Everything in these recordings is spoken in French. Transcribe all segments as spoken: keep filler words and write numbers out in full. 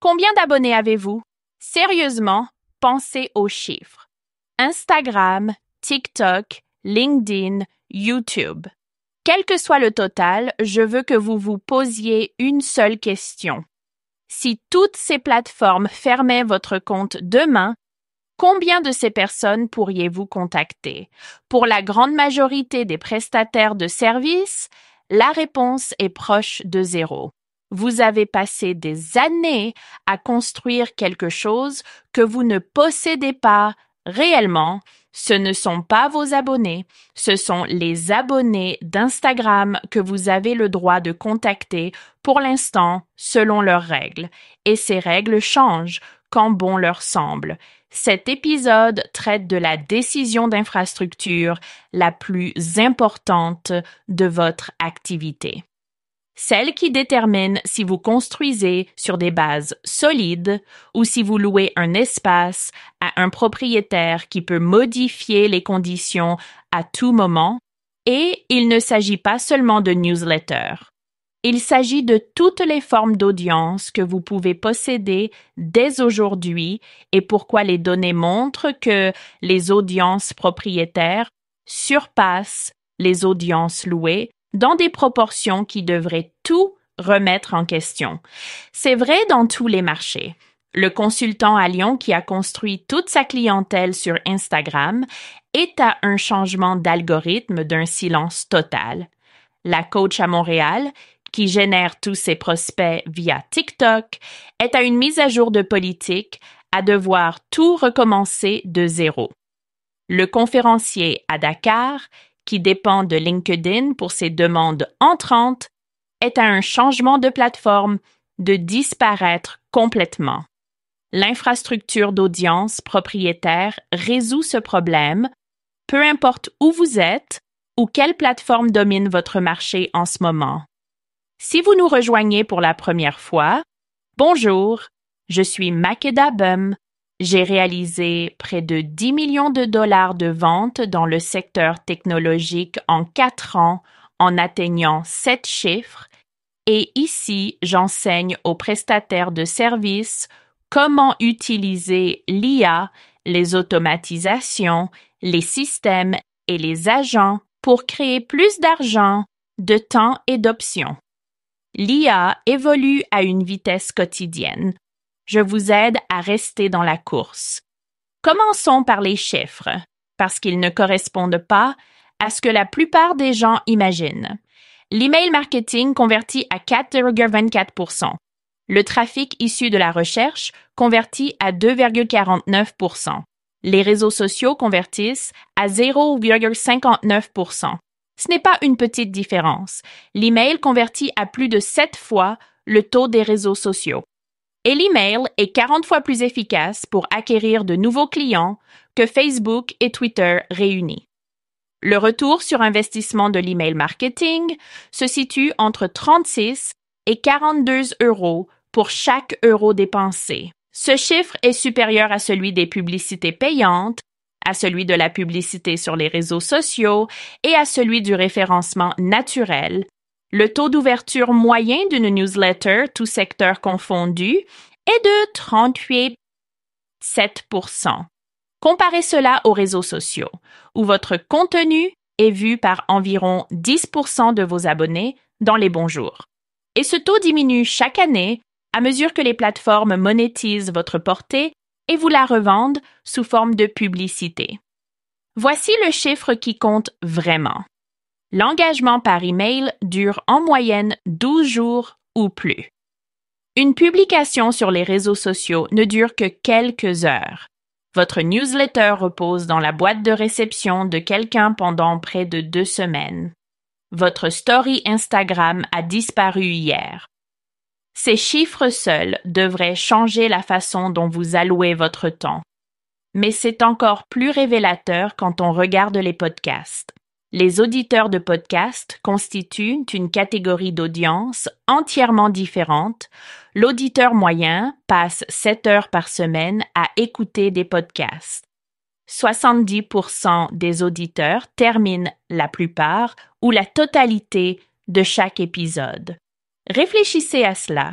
Combien d'abonnés avez-vous? Sérieusement, pensez aux chiffres. Instagram, TikTok, LinkedIn, YouTube. Quel que soit le total, je veux que vous vous posiez une seule question. Si toutes ces plateformes fermaient votre compte demain, combien de ces personnes pourriez-vous contacter? Pour la grande majorité des prestataires de services, la réponse est proche de zéro. Vous avez passé des années à construire quelque chose que vous ne possédez pas réellement. Ce ne sont pas vos abonnés, ce sont les abonnés d'Instagram que vous avez le droit de contacter pour l'instant selon leurs règles. Et ces règles changent quand bon leur semble. Cet épisode traite de la décision d'infrastructure la plus importante de votre activité. Celle qui détermine si vous construisez sur des bases solides ou si vous louez un espace à un propriétaire qui peut modifier les conditions à tout moment. Et il ne s'agit pas seulement de newsletters. Il s'agit de toutes les formes d'audience que vous pouvez posséder dès aujourd'hui et pourquoi les données montrent que les audiences propriétaires surpassent les audiences louées dans des proportions qui devraient tout remettre en question. C'est vrai dans tous les marchés. Le consultant à Lyon qui a construit toute sa clientèle sur Instagram est à un changement d'algorithme d'un silence total. La coach à Montréal, qui génère tous ses prospects via TikTok, est à une mise à jour de politique, à devoir tout recommencer de zéro. Le conférencier à Dakar, qui dépend de LinkedIn pour ses demandes entrantes, est à un changement de plateforme de disparaître complètement. L'infrastructure d'audience propriétaire résout ce problème, peu importe où vous êtes ou quelle plateforme domine votre marché en ce moment. Si vous nous rejoignez pour la première fois, bonjour, je suis Makeda Bum. J'ai réalisé près de dix millions de dollars de ventes dans le secteur technologique en quatre ans en atteignant sept chiffres et ici, j'enseigne aux prestataires de services comment utiliser l'I A, les automatisations, les systèmes et les agents pour créer plus d'argent, de temps et d'options. L'I A évolue à une vitesse quotidienne. Je vous aide à rester dans la course. Commençons par les chiffres, parce qu'ils ne correspondent pas à ce que la plupart des gens imaginent. L'email marketing convertit à quatre virgule vingt-quatre pour cent. Le trafic issu de la recherche convertit à deux virgule quarante-neuf pour cent. Les réseaux sociaux convertissent à zéro virgule cinquante-neuf pour cent. Ce n'est pas une petite différence. L'email convertit à plus de sept fois le taux des réseaux sociaux. Et l'email est quarante fois plus efficace pour acquérir de nouveaux clients que Facebook et Twitter réunis. Le retour sur investissement de l'email marketing se situe entre trente-six et quarante-deux euros pour chaque euro dépensé. Ce chiffre est supérieur à celui des publicités payantes, à celui de la publicité sur les réseaux sociaux et à celui du référencement naturel. Le taux d'ouverture moyen d'une newsletter, tout secteur confondu, est de trente-huit virgule sept pour cent. Comparez cela aux réseaux sociaux, où votre contenu est vu par environ dix pour cent de vos abonnés dans les bons jours. Et ce taux diminue chaque année à mesure que les plateformes monétisent votre portée et vous la revendent sous forme de publicité. Voici le chiffre qui compte vraiment. L'engagement par email dure en moyenne douze jours ou plus. Une publication sur les réseaux sociaux ne dure que quelques heures. Votre newsletter repose dans la boîte de réception de quelqu'un pendant près de deux semaines. Votre story Instagram a disparu hier. Ces chiffres seuls devraient changer la façon dont vous allouez votre temps. Mais c'est encore plus révélateur quand on regarde les podcasts. Les auditeurs de podcasts constituent une catégorie d'audience entièrement différente. L'auditeur moyen passe sept heures par semaine à écouter des podcasts. soixante-dix pour cent des auditeurs terminent la plupart ou la totalité de chaque épisode. Réfléchissez à cela.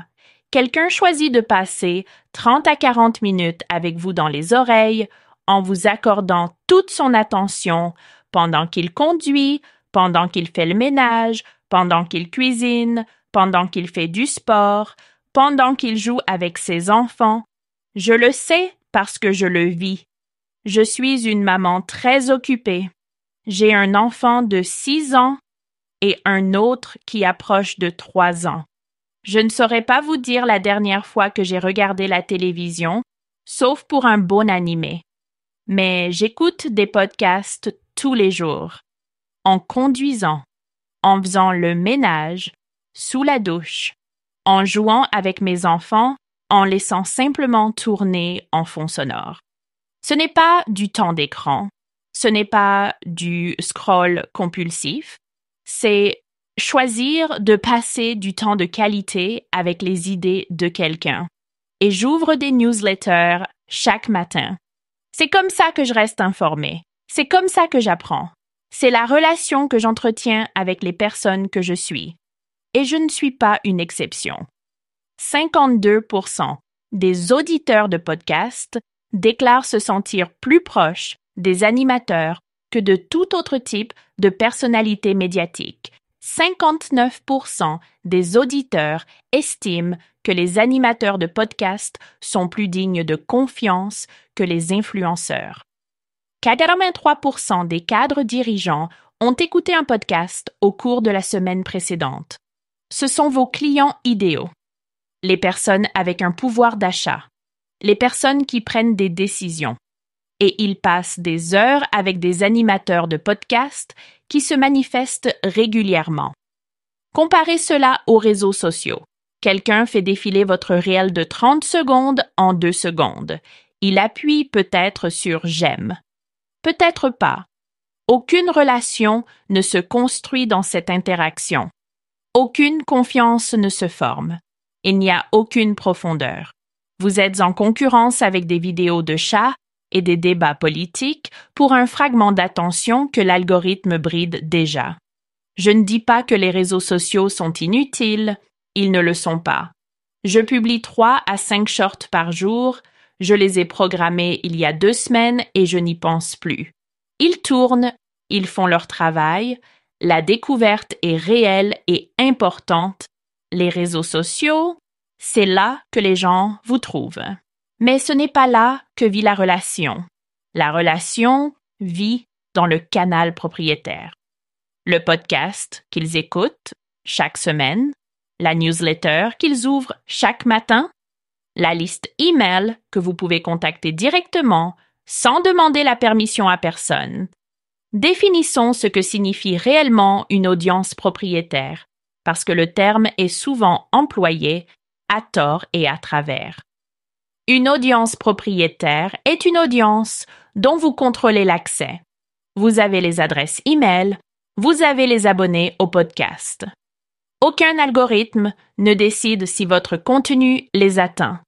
quelqu'un choisit de passer trente à quarante minutes avec vous dans les oreilles en vous accordant toute son attention pendant qu'il conduit, pendant qu'il fait le ménage, pendant qu'il cuisine, pendant qu'il fait du sport, pendant qu'il joue avec ses enfants. Je le sais parce que je le vis. Je suis une maman très occupée. J'ai un enfant de six ans et un autre qui approche de trois ans. Je ne saurais pas vous dire la dernière fois que j'ai regardé la télévision, sauf pour un bon animé. Mais j'écoute des podcasts tous les jours, en conduisant, en faisant le ménage, sous la douche, en jouant avec mes enfants, en laissant simplement tourner en fond sonore. Ce n'est pas du temps d'écran, ce n'est pas du scroll compulsif, c'est choisir de passer du temps de qualité avec les idées de quelqu'un. Et j'ouvre des newsletters chaque matin. C'est comme ça que je reste informée. C'est comme ça que j'apprends. C'est la relation que j'entretiens avec les personnes que je suis. Et je ne suis pas une exception. cinquante-deux pour cent des auditeurs de podcasts déclarent se sentir plus proches des animateurs que de tout autre type de personnalité médiatique. cinquante-neuf pour cent des auditeurs estiment que les animateurs de podcasts sont plus dignes de confiance que les influenceurs. quatre-vingt-trois pour cent des cadres dirigeants ont écouté un podcast au cours de la semaine précédente. Ce sont vos clients idéaux. Les personnes avec un pouvoir d'achat. Les personnes qui prennent des décisions. Et ils passent des heures avec des animateurs de podcasts qui se manifestent régulièrement. Comparez cela aux réseaux sociaux. Quelqu'un fait défiler votre réel de trente secondes en deux secondes. Il appuie peut-être sur « j'aime ». Peut-être pas. Aucune relation ne se construit dans cette interaction. Aucune confiance ne se forme. Il n'y a aucune profondeur. Vous êtes en concurrence avec des vidéos de chats et des débats politiques pour un fragment d'attention que l'algorithme bride déjà. Je ne dis pas que les réseaux sociaux sont inutiles, ils ne le sont pas. Je publie trois à cinq shorts par jour, je les ai programmés il y a deux semaines et je n'y pense plus. Ils tournent, ils font leur travail, la découverte est réelle et importante. Les réseaux sociaux, c'est là que les gens vous trouvent. Mais ce n'est pas là que vit la relation. La relation vit dans le canal propriétaire. Le podcast qu'ils écoutent chaque semaine, la newsletter qu'ils ouvrent chaque matin, la liste email que vous pouvez contacter directement sans demander la permission à personne. Définissons ce que signifie réellement une audience propriétaire, parce que le terme est souvent employé à tort et à travers. Une audience propriétaire est une audience dont vous contrôlez l'accès. Vous avez les adresses email, vous avez les abonnés au podcast. Aucun algorithme ne décide si votre contenu les atteint.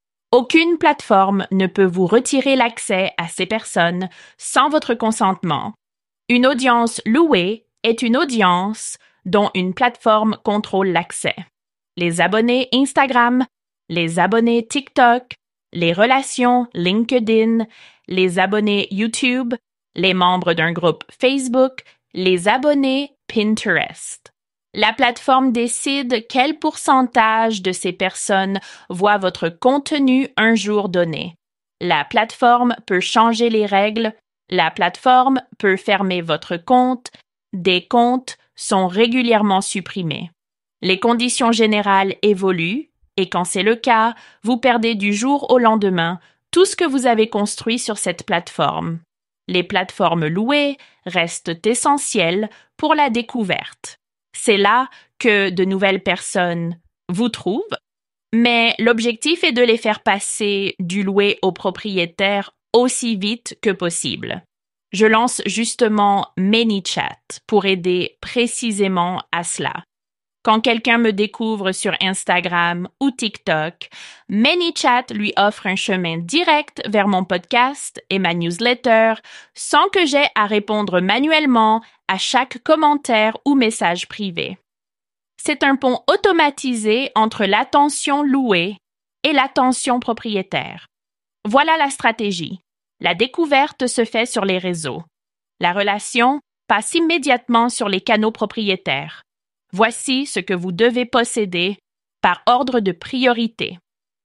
Aucune plateforme ne peut vous retirer l'accès à ces personnes sans votre consentement. Une audience louée est une audience dont une plateforme contrôle l'accès. Les abonnés Instagram, les abonnés TikTok, les relations LinkedIn, les abonnés YouTube, les membres d'un groupe Facebook, les abonnés Pinterest. La plateforme décide quel pourcentage de ces personnes voient votre contenu un jour donné. La plateforme peut changer les règles, la plateforme peut fermer votre compte, des comptes sont régulièrement supprimés. Les conditions générales évoluent et quand c'est le cas, vous perdez du jour au lendemain tout ce que vous avez construit sur cette plateforme. Les plateformes louées restent essentielles pour la découverte. C'est là que de nouvelles personnes vous trouvent, mais l'objectif est de les faire passer du loué au propriétaire aussi vite que possible. Je lance justement ManyChat pour aider précisément à cela. Quand quelqu'un me découvre sur Instagram ou TikTok, ManyChat lui offre un chemin direct vers mon podcast et ma newsletter sans que j'aie à répondre manuellement à chaque commentaire ou message privé. C'est un pont automatisé entre l'attention louée et l'attention propriétaire. Voilà la stratégie. La découverte se fait sur les réseaux. La relation passe immédiatement sur les canaux propriétaires. Voici ce que vous devez posséder par ordre de priorité.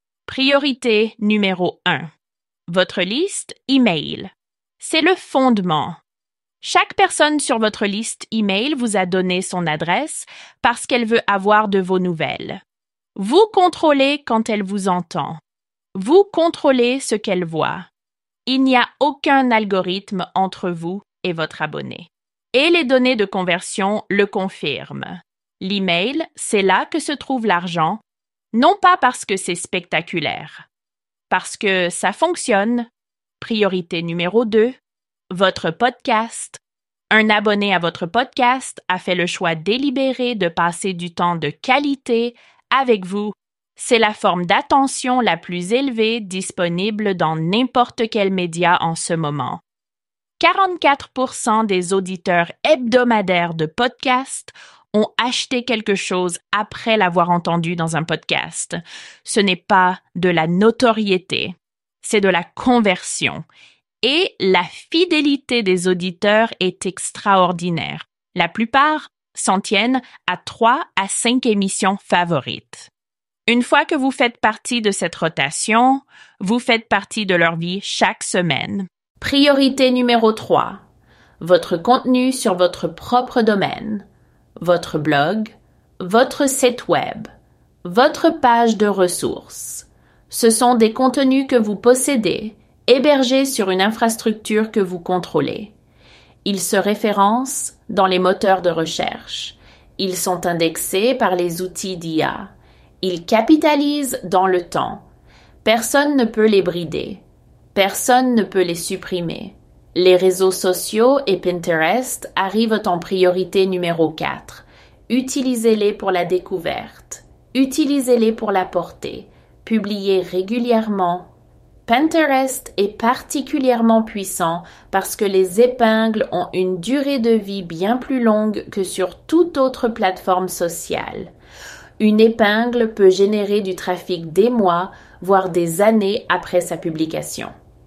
Priorité numéro un. Votre liste email. C'est le fondement. Chaque personne sur votre liste email vous a donné son adresse parce qu'elle veut avoir de vos nouvelles. Vous contrôlez quand elle vous entend. Vous contrôlez ce qu'elle voit. Il n'y a aucun algorithme entre vous et votre abonné. Et les données de conversion le confirment. L'email, c'est là que se trouve l'argent, non pas parce que c'est spectaculaire. Parce que ça fonctionne. Priorité numéro deux. Votre podcast. Un abonné à votre podcast a fait le choix délibéré de passer du temps de qualité avec vous. C'est la forme d'attention la plus élevée disponible dans n'importe quel média en ce moment. quarante-quatre pour cent des auditeurs hebdomadaires de podcasts ont acheté quelque chose après l'avoir entendu dans un podcast. Ce n'est pas de la notoriété, c'est de la conversion. Et la fidélité des auditeurs est extraordinaire. La plupart s'en tiennent à trois à cinq émissions favorites. Une fois que vous faites partie de cette rotation, vous faites partie de leur vie chaque semaine. Priorité numéro trois. Votre contenu sur votre propre domaine. Votre blog, votre site web, votre page de ressources. Ce sont des contenus que vous possédez, hébergés sur une infrastructure que vous contrôlez. Ils se référencent dans les moteurs de recherche. Ils sont indexés par les outils d'I A. Ils capitalisent dans le temps. Personne ne peut les brider. Personne ne peut les supprimer. Les réseaux sociaux et Pinterest arrivent en priorité numéro quatre. Utilisez-les pour la découverte. Utilisez-les pour la portée. Publiez régulièrement. Pinterest est particulièrement puissant parce que les épingles ont une durée de vie bien plus longue que sur toute autre plateforme sociale. Une épingle peut générer du trafic des mois, voire des années après sa publication.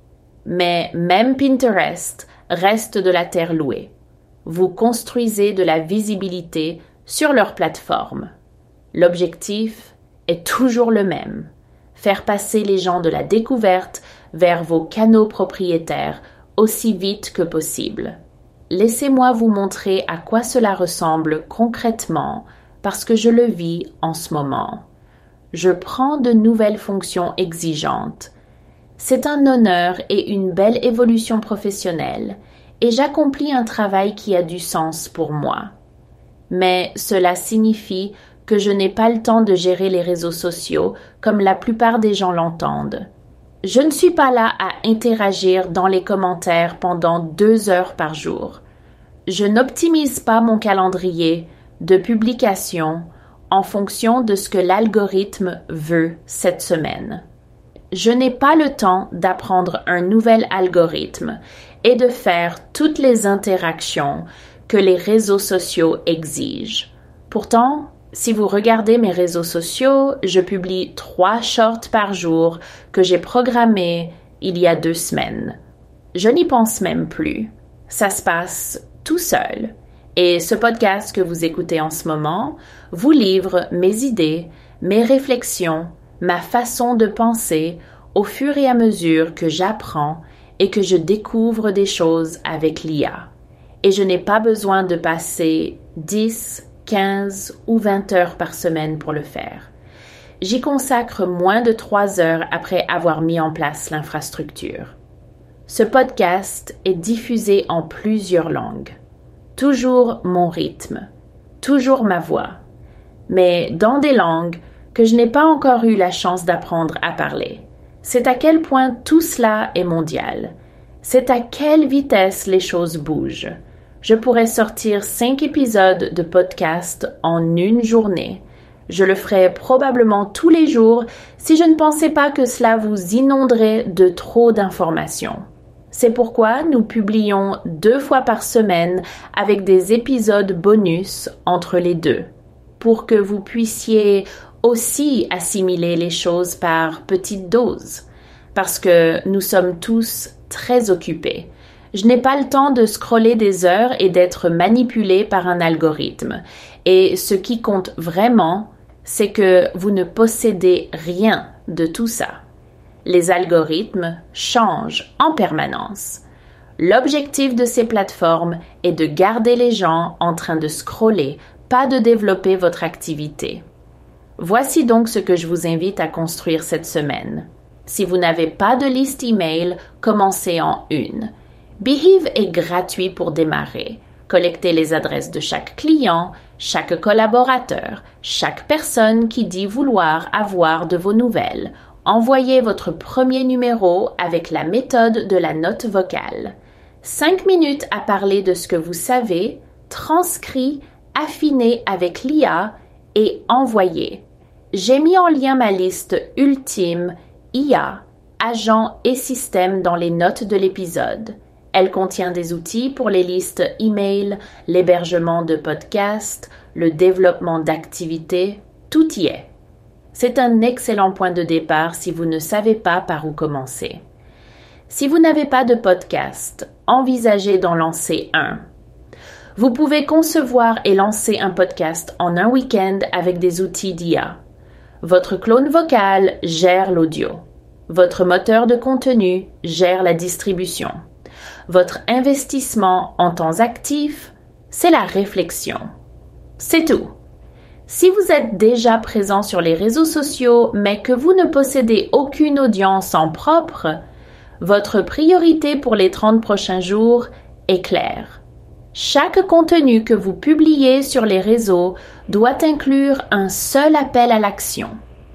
Mais même Pinterest reste de la terre louée. Vous construisez de la visibilité sur leur plateforme. L'objectif est toujours le même. Faire passer les gens de la découverte vers vos canaux propriétaires aussi vite que possible. Laissez-moi vous montrer à quoi cela ressemble concrètement parce que je le vis en ce moment. Je prends de nouvelles fonctions exigeantes. C'est un honneur et une belle évolution professionnelle et j'accomplis un travail qui a du sens pour moi. Mais cela signifie que je n'ai pas le temps de gérer les réseaux sociaux comme la plupart des gens l'entendent. Je ne suis pas là à interagir dans les commentaires pendant deux heures par jour. Je n'optimise pas mon calendrier de publication en fonction de ce que l'algorithme veut cette semaine. Je n'ai pas le temps d'apprendre un nouvel algorithme et de faire toutes les interactions que les réseaux sociaux exigent. Pourtant, si vous regardez mes réseaux sociaux, je publie trois shorts par jour que j'ai programmés il y a deux semaines. Je n'y pense même plus. Ça se passe tout seul. Et ce podcast que vous écoutez en ce moment vous livre mes idées, mes réflexions, ma façon de penser au fur et à mesure que j'apprends et que je découvre des choses avec l'I A. Et je n'ai pas besoin de passer dix, quinze ou vingt heures par semaine pour le faire. J'y consacre moins de trois heures après avoir mis en place l'infrastructure. Ce podcast est diffusé en plusieurs langues. Toujours mon rythme, toujours ma voix, mais dans des langues que je n'ai pas encore eu la chance d'apprendre à parler. C'est à quel point tout cela est mondial. C'est à quelle vitesse les choses bougent. Je pourrais sortir cinq épisodes de podcast en une journée. Je le ferais probablement tous les jours si je ne pensais pas que cela vous inonderait de trop d'informations. C'est pourquoi nous publions deux fois par semaine avec des épisodes bonus entre les deux. pour que vous puissiez aussi assimiler les choses par petites doses, parce que nous sommes tous très occupés. Je n'ai pas le temps de scroller des heures et d'être manipulé par un algorithme. Et ce qui compte vraiment, c'est que vous ne possédez rien de tout ça. Les algorithmes changent en permanence. L'objectif de ces plateformes est de garder les gens en train de scroller, pas de développer votre activité. Voici donc ce que je vous invite à construire cette semaine. Si vous n'avez pas de liste email, commencez en une. Beheve est gratuit pour démarrer. Collectez les adresses de chaque client, chaque collaborateur, chaque personne qui dit vouloir avoir de vos nouvelles. Envoyez votre premier numéro avec la méthode de la note vocale. Cinq minutes à parler de ce que vous savez, transcrit, affiné avec l'I A et envoyé. J'ai mis en lien ma liste ultime I A, agents et systèmes dans les notes de l'épisode. Elle contient des outils pour les listes email, l'hébergement de podcasts, le développement d'activités, tout y est. C'est un excellent point de départ si vous ne savez pas par où commencer. Si vous n'avez pas de podcast, envisagez d'en lancer un. Vous pouvez concevoir et lancer un podcast en un week-end avec des outils d'I A. Votre clone vocal gère l'audio. Votre moteur de contenu gère la distribution. Votre investissement en temps actif, c'est la réflexion. C'est tout. Si vous êtes déjà présent sur les réseaux sociaux, mais que vous ne possédez aucune audience en propre, votre priorité pour les trente prochains jours est claire. Chaque contenu que vous publiez sur les réseaux doit inclure un seul appel à l'action.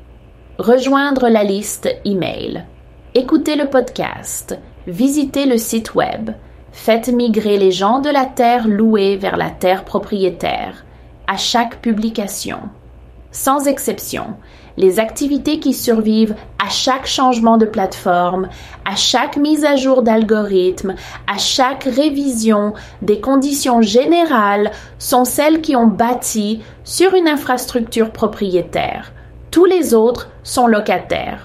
Rejoindre la liste email. Écoutez le podcast. Visitez le site web. Faites migrer les gens de la terre louée vers la terre propriétaire. À chaque publication. Sans exception, les activités qui survivent à chaque changement de plateforme, à chaque mise à jour d'algorithme, à chaque révision des conditions générales sont celles qui ont bâti sur une infrastructure propriétaire. Tous les autres sont locataires.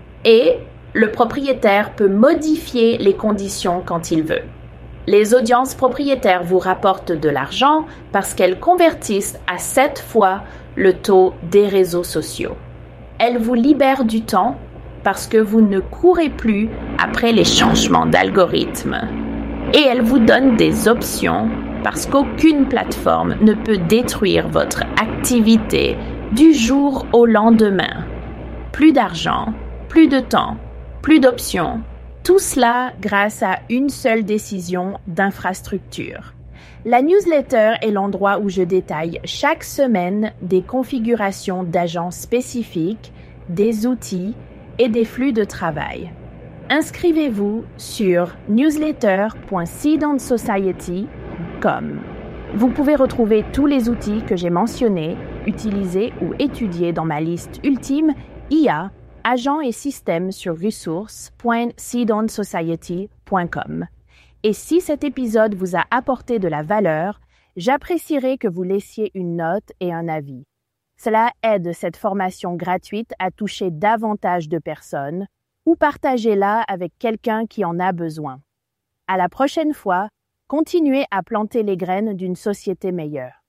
Et le propriétaire peut modifier les conditions quand il veut. Les audiences propriétaires vous rapportent de l'argent parce qu'elles convertissent à sept fois le taux des réseaux sociaux. Elles vous libèrent du temps parce que vous ne courez plus après les changements d'algorithme. Et elles vous donnent des options parce qu'aucune plateforme ne peut détruire votre activité du jour au lendemain. Plus d'argent, plus de temps, plus d'options. Tout cela grâce à une seule décision d'infrastructure. La newsletter est l'endroit où je détaille chaque semaine des configurations d'agents spécifiques, des outils et des flux de travail. Inscrivez-vous sur newsletter point seed and society point com. Vous pouvez retrouver tous les outils que j'ai mentionnés, utilisés ou étudiés dans ma liste ultime I A, agents et systèmes sur ressources point seed and society point com. Et si cet épisode vous a apporté de la valeur, j'apprécierais que vous laissiez une note et un avis. Cela aide cette formation gratuite à toucher davantage de personnes ou partagez-la avec quelqu'un qui en a besoin. À la prochaine fois, continuez à planter les graines d'une société meilleure.